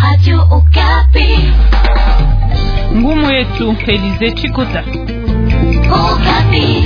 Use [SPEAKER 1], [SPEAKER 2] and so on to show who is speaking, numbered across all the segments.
[SPEAKER 1] Radio Okapi.
[SPEAKER 2] Ngumu yetu Elize Chikota.
[SPEAKER 1] Okapi.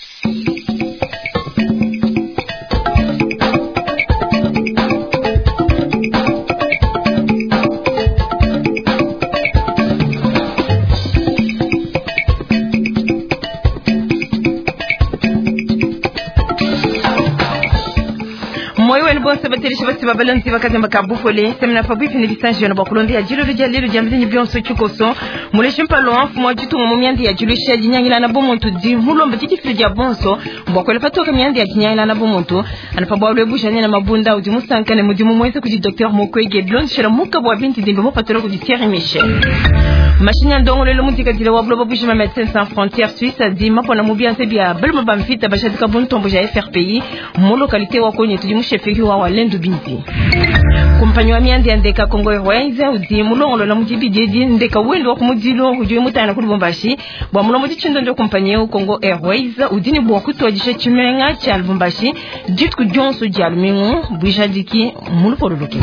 [SPEAKER 2] Bonse batelisha basi babalanzi bakaze makabufole semna fabifi ni bisanji na bakulondi ya jilo rija lilo jamzini byonso chukoso muleshe mpalo afu mwajitu mu myandi ya julisha jinyangila na bomuntu di mulombe tikifija bonso mbakwele patoka myandi ya jinyangila na bomuntu anafabwalwe bushanye na mabunda udi musankane mudimu mweze kuji Dr Mukwege blonde shira mukabwa binti dimbe mopatoro kuji Thierry Michel machine ndongo lelo mutika dile wablo babushima Médecins Sans Frontières Suisse di mapona mubianse bia belmo bamfita bashadika bontombo ja FRPI mu localité wa konye tudi mushefeki wa Walendu binti kumpanyo amyandi andeka Congo Airways udi mulongo la mujibidi ndeka wendo wa kumudilo ujwe mutana kuli Lubumbashi bwa mulomo dichindo ndo kumpanyo Congo Airways udini bwa kutwajisha chimenga cha Lubumbashi ditku jonso jalmingo bujadiki muluporodoke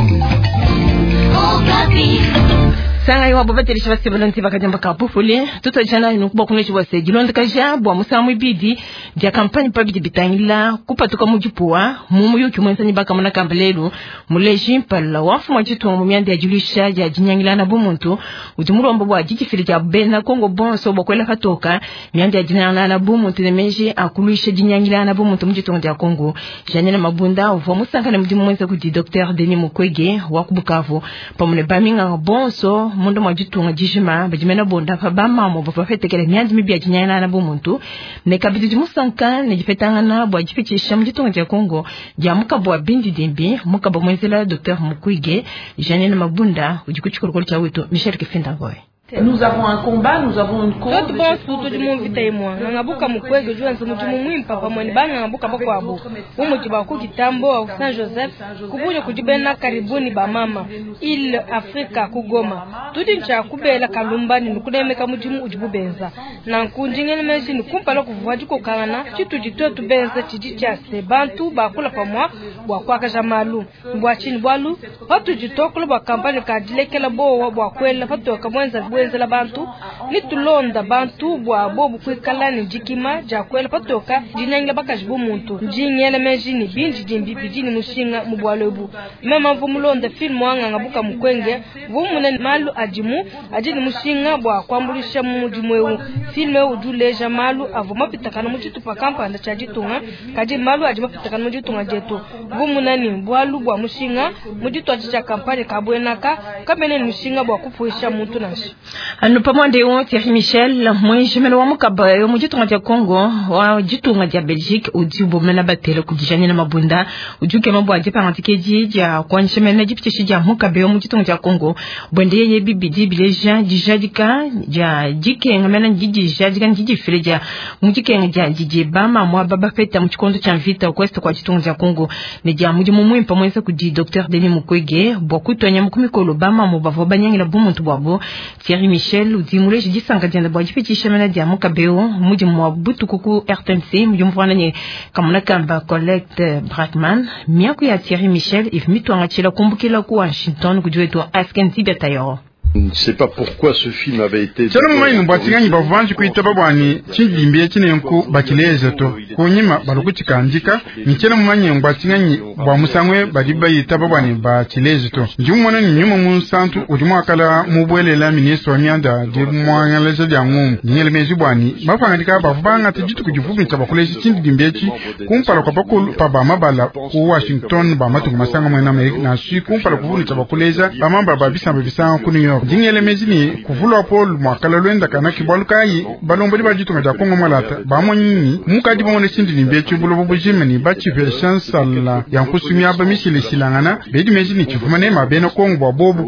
[SPEAKER 2] sanga yo babatelisha basi balonzi bakajamba kapufule tutojana inokuba kunechi wase gilonde kaja bwa musamu ibidi dia kampani pabidi bitangila kupatuka mujupuwa mumu yuki mwensani baka mwana kambalelu muleji mpala wafu mwajitu mu myandi ya julisha ya jinyangila na bumuntu udimurombo bwa jikifili ja bena Kongo bonso bokwela katoka myandi ya jinyangila na bumuntu nemeji akuluisha jinyangila na bumuntu mujitu ya Kongo janela mabunda uvo musanga na mudimu mwenza kuti Dr Denis Mukwege wa kubukavu pamune baminga bonso mundo mwajitunga jishima bajimena bonda fa bamamo bafetekele myandi mibya jinyangila na bumuntu ne kabidi musanka ne jifetanga na bwa jificisha mujitu ya Kongo ja mukabwa bindi dembi mukabwa mwenzela Dr Mukwege janela mabunda ujikuchukuru cha wetu Michel Kifinda Ngoy.
[SPEAKER 3] Nous avons un combat, nous avons une cause.
[SPEAKER 4] Tout bon tout du monde vite moi. Ngabuka Mukwege jua nzo mutu mwimpa pa mwani bana ngabuka bako abo. Umuti ba ku kitambo au Saint Joseph kubujo kujibena karibuni ba mama. Il Afrika kugoma. Tudi ncha kubela kalumbani nukunemeka mujimu ujibubenza. Na nkunjingene meji nukumpala kuvuwaji ko kana chitu jitotu benza chijicha se bantu ba kula pa mwa bwa kwaka jamalu. Bwa chini bwalu watu jitokolo ba kampani kadilekela bo bwa kwela pato kamwenza la bantu nitulonda bantu bwa bobu kwikalani jikima jakwela patoka jinyangila bakajibu muntu jinyele mejini binji jimbi bijini mushinga mubwalobu mema mvumulonda filmu wanga ngabuka Mukwege vumune malu ajimu ajini mushinga bwa kwambulisha mujimwewu filme ujuleja malu avuma pitakana mujitu pa kampanda chajitunga kaji malu ajima pitakana mujitunga jetu vumunani bwalu bwa mushinga mujitu ajicha kampani kabwenaka kamene mushinga bwa kufuisha muntu nashi
[SPEAKER 2] anu pamwande wo Thierry Michel mwenjimelo wa mukaba yo mujitunga ja Congo wa jitunga ja Belgique udibo mena batele kujijanya na mabunda ujuke mambo aje parantikeji ja kwanjimena jipitishi ja mukaba yo mujitunga ja Congo bwende ye bibidi bileja jijadika ja jike ngamena jijadika jijifreja mujike ja jijebama mwa baba feta mchikondo cha vita kwesta kwa jitunga ja Congo ne ja mujimu mwimpa mwenza kudi Dr Denis Mukwege bokutonya mukumikolo bama mu bavo banyangila bumuntu bwabo Thierry Michel udimule jisanga jenda bwa jifitisha mena dia mukabeo mudi mwa butukuku RTNC mudi mwana nye kamuna kamba Colette Bratman miaku ya Thierry Michel ifmitwanga chila kumbukila ku Washington kujueto askenzi betayo.
[SPEAKER 5] Je ne sais pas pourquoi ce film avait été.
[SPEAKER 6] Chalo mwa inumbatiganyi bavanji kuitaba bwani chindimbiye chinenku bakileze to kunyima balukuchikandika nichelo mwa mbatiganyi bwa musangwe badiba yitaba bwani bakileze to njumwana ni nyuma munsantu udimwa kala mubwelela ministre wanyanda de mwangaleje dyangu nyele mezi bwani bafangandika bafanga tijitu kujifubi tabakuleje chindimbiye chi kumpala kwa bakulu pa mabala ku Washington ba matu masanga mwa Amerika na shi kumpala kuvuni tabakuleja bamamba babisanga kuniyo jingele mezini kuvulwa Paul mwakala lwenda kana kibwalukayi balomboli bajitunga ja Kongo malata bamonyini mukadi bamone sindini mbechi bulobo bujimeni bachive chansala yankusumi aba mishile silangana bedi mezini chifumane mabeno Kongo bobu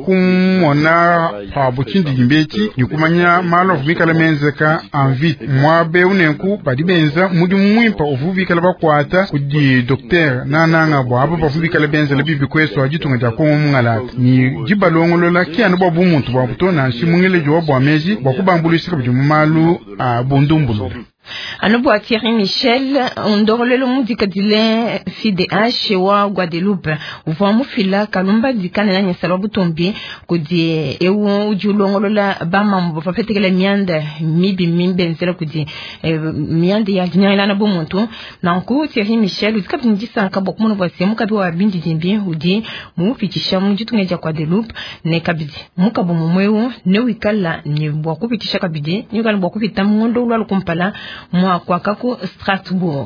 [SPEAKER 6] kumona pa buchindi mbechi nikumanya malo vumikala menzeka envite mwabe unenku badibenza mudi mwimpa ovubikala bakwata kudi Dr nananga bwa aba bavubikala benza lebibi kweso ajitunga ja Kongo malata ni jibalongolola kiano babu muntu bwa butona shimungele jo bwa meji bwa kubambulisika bujumalu a bondumbulu.
[SPEAKER 2] Anobo Thierry Michel ondorolelo mudika dile FIDH wa Guadeloupe uva mufila kalumba dikana na nyesalo butombi kudi ewu ujulongolola bama mbofapetekela mianda mibi mimbenzela kudi mianda ya jinyala na bomuntu nanku Thierry Michel udika bindisa nkabo kumuno bwase mukabi wa bindi jimbi udi mufitisha mujitungeja Guadeloupe ne kabidi mukabo mumwewu ne wikala ni bwa kufitisha kabidi ni kan bwa kufita ngondo lwa kumpala mwa kwa kako Strasbourg.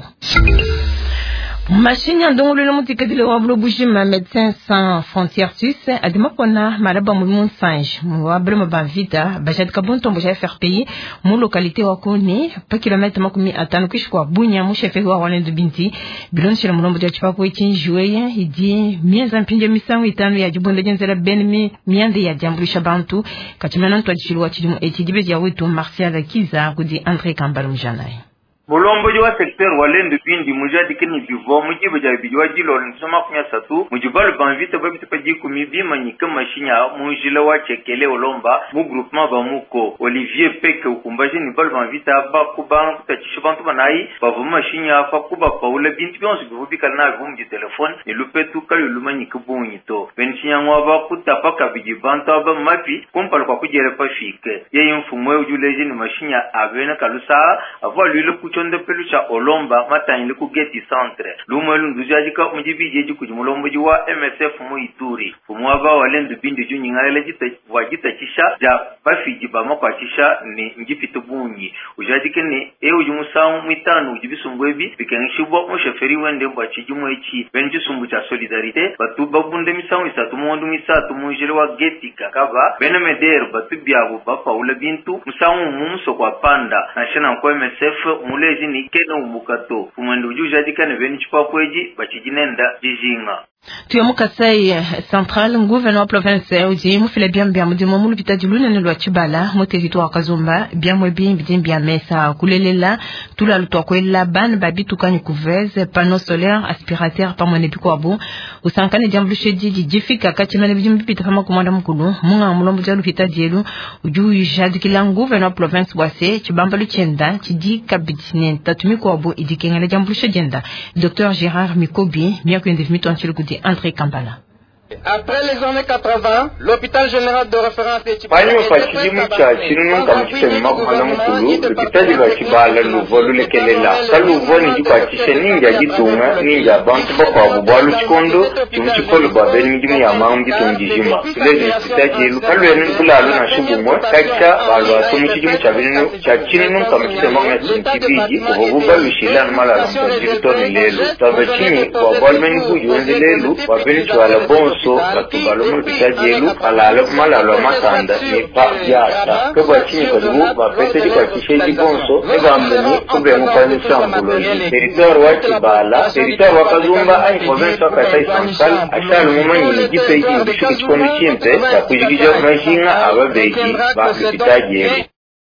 [SPEAKER 2] Machine ndongolo mutika dile wa blobuji ma Médecins Sans Frontières Suisse adima pona malaba mu Sange wa brema ba vita bajat kabonto mboja FRPI mu localité wa koni pa kilomètre makumi atano kishwa bunya mu chefe wa Rolando Binti bilon shira mulombo ya chipapo iki juye idi mienza mpinje misango itano ya jibonde jenzera benmi miande ya jambulisha bantu katimana ntwa chilwa chilimu echidibe ya wetu Martial Kiza kudi André Kambalo mjanai
[SPEAKER 7] Mulombo wa secteur walendo bindi mujadi kini bivo mujibu ja bijwa jilo nsoma kunya satu mujibalu banvita babita pajiku mibima nyika mashinya mujila wa chekele olomba mu groupement ba muko Olivier Peke ukumbaje ni balu banvita ba kuba kutachisha bantu banai bavu mashinya fa kuba paula binti byonse bivubika na vumbi telefone ni lupetu kalu lumanyika bunyito benchinya ngwa kutapa kabiji bantu aba mapi kompalo kwa kujere pafike ye mfumwe ujuleje ni mashinya abena kalusa avwa lilo chonde pelucha olomba matanyile ku geti centre lumwelu ndujajika mujibije jikuji mulombo wa MSF mu Ituri fumwaba walendu bindi junyingale jita chisha ja bafiji ba makwachisha ni njipito bunyi ujajike ni ujumusamu mitanu ujibisumbwebi bikanishibwa mu sheferi wende bwa chijumu echi benji sumbu cha solidarite batu babunde misamu isatu mundu misatu mujele wa geti kakaba benemeder batu byabo bapaula bintu musamu mumso kwa panda na shena kwa MSF mule ni keno umukato kumwendo ujujadika ne beni chipakweji bachijinenda jijinga
[SPEAKER 2] tu Kasai central gouvernement province uji mufile bien mudimo mu lupita diluna ne lwa chibala mu territoire Kazumba bien mwebi bien mesa kulelela tula lutwa kwela ban babitu kanyu couveze panneau solaire aspirateur pa mone bikwabo usankane jamblushe jifika kachimene bijimbi fama komanda mukulu munga mulombo ja lupita dielu uju jadikila gouvernement province wase chibamba luchenda chidi kabitine tatumi kwabo idikengele jamblushe jenda Dr Gérard Mikobi miakwende mitonchilo kudi André Kambala.
[SPEAKER 8] Après les années 80, l'hôpital général de référence de Chibala.
[SPEAKER 7] Panyo fachidi mucha chinu kamchite makumala mukulu l'hôpital de Chibala luvolu lekelela. Kaluvo ni jipachishe ninja jitunga ninja bantu bakwa bwalu chikondo chumchikolo babeni ndimu ya maungi tunjijima. Tulezi l'hôpital jelu kalwenu kulalu na shubumwa kacha balwa tumuchiji mucha binu cha chinu kamchite makumala tunchibiji kuhububa lushila mala mtajirutoni lelu. Tabachini kwa balmeni hujuenzi lelu wabeni chwala bonso batubalomo bitajelu alalo malalo matanda ni pa yata kwa chini kwa dugu bapete kwa kisheji bonso ebambeni kube mupani sambulo territoire wa Chibala territoire wa Kazumba ay province wa Kasai Central ashal mumanyi ni jipeji mbishuki chikono chimpe cha kujigija majinga ababeji ba bitajelu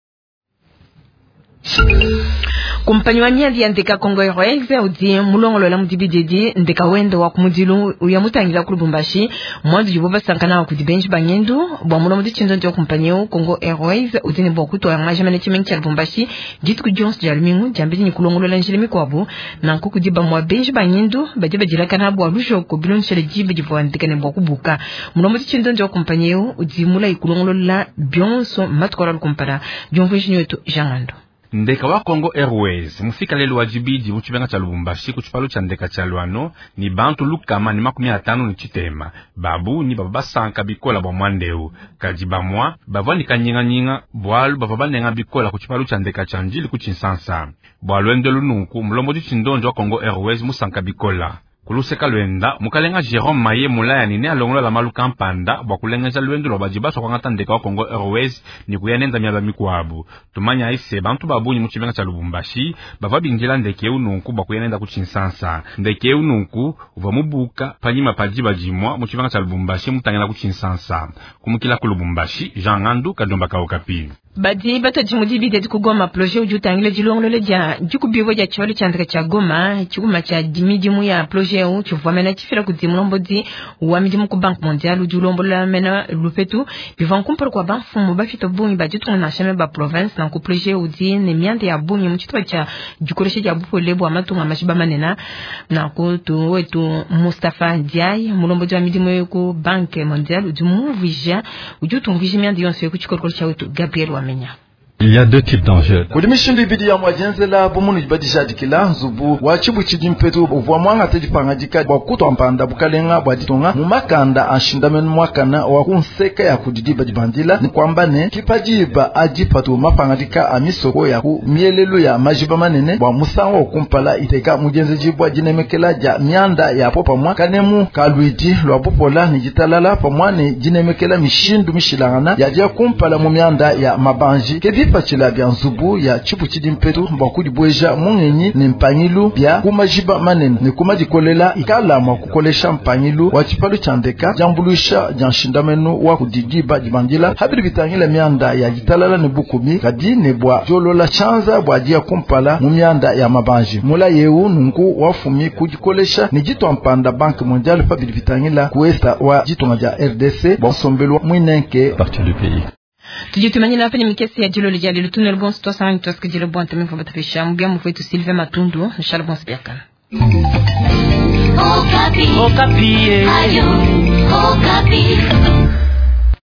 [SPEAKER 2] Kumpanyi miandi ndeka Congo Airways udi mulongolo la mudibidedi ndeka wende wa kumudilu uyamutangira ku Lubumbashi mwandu jiboba sankana wa kudibenji banyendu bwa mulomo dichindo ndio kumpanyi Congo Airways udi ne bokuto ya majamene chimengi cha Lubumbashi jitku Jones jalmingu jambidi ni kulongolo la njilimi kwabu na nkukudiba mwa benji banyendu badiba jilakana bwa lujo ko bilon shele jibe jibwa ndeka ne bokubuka mulomo dichindo ndio kumpanyi udi mula ikulongolo la bionso matkola kumpara jomvunji wetu jangando
[SPEAKER 9] ndeka wa Congo Airways mufika lelo wajibidi muchibenga cha Lubumbashi kuchipalo cha ndeka cha Lwano ni bantu lukama ni 50 ni chitema babu ni baba sanka bikola bwa mwandeu kajiba mwa bavani kanyinga bwalu baba nenga bikola kuchipalo cha ndeka cha njili kuchinsansa bwalu endelu nunku mulombo chindonjo wa Congo Airways musanka bikola kuluseka lwenda mukalenga Jérôme Maye mulaya nine alongola la maluka mpanda bwa kulenga lwendo lwa bajibaso kwa ngata wa Congo Airways ni kuyanenda myaba mikwabu tumanya ise bantu babunyi muchibenga cha Lubumbashi bava binjila ndeke ununku bwa kuyanenda kuchinsansa ndeke ununku uva mubuka panyima pajiba jimwa muchibenga cha Lubumbashi mutangena kuchinsansa kumukila ku Lubumbashi Jean Ngandu kadomba ka Okapi
[SPEAKER 2] Badi bato jimudi bide kugoma projet ujutangile jilonglo le dia jukubiwo ja chwali chandre cha Goma chikuma cha dimidimu ya projet u chuvamena chifira kudimulombo di wamidimu ku Banque Mondiale ujulombo la mena lupetu bivan kumpor kwa banque fumu bafito bungi bajitu na shame ba province na ku projet udi ne miande ya bungi mchitwa cha jukoreshe ja bupo lebo amatunga mashiba manena na ko tu wetu Mustafa Diaye mulombo di wamidimu ku Banque Mondiale ujumu vija ujutungije miande yonse ku chikorko cha wetu Gabriel Wamenya.
[SPEAKER 10] Il y a deux types d'enjeux.
[SPEAKER 11] Kudimishindu bidi ya mwajenzela bomunu jibadisha dikila nzubu wachibu chidimpetu uvwamwanga tejipangajika wakuto ampanda bukalenga bwaditonga mumakanda anshindamen mwakana wakunseka ya kudidiba jibandila ni kwamba ne kipajiba ajipatu mapangajika amisoko ya kumielelu ya majiba manene wa musango okumpala iteka mujenze jibwa jinemekela ja mianda ya popa mwa kanemu kaluidi lwa popola ni jitalala pamwa ni jinemekela mishindu mishilangana ya jia kumpala mumianda ya mabanji pachila bya nzubu ya chipu chidimpetu mbakudi bweja mungenyi ni mpangilu bya kumajiba manene ni kumajikolela ikala mwakukolesha mpangilu wa chipalu chandeka jambulusha janshindamenu wa kudidiba jibangila habiri bitangila mianda ya jitalala ni bukumi kadi ne bwa jolola chanza bwa jia kumpala mu mianda ya mabanji mula yeu nungu wafumi kujikolesha ni jito ampanda Banque Mondiale habiri bitangila kuesta wa jito ngaja RDC bwasombelwa mwinenke
[SPEAKER 10] partie du pays.
[SPEAKER 2] Tujitumani na fanya mikesi ya jilo lijali lutunel bon sto sana nitoske jilo bon temi fo batafisha mbia mfwetu Sylvain Matundu nshala bon sibiakana.
[SPEAKER 1] Okapi. Okapi. Ayo. Okapi.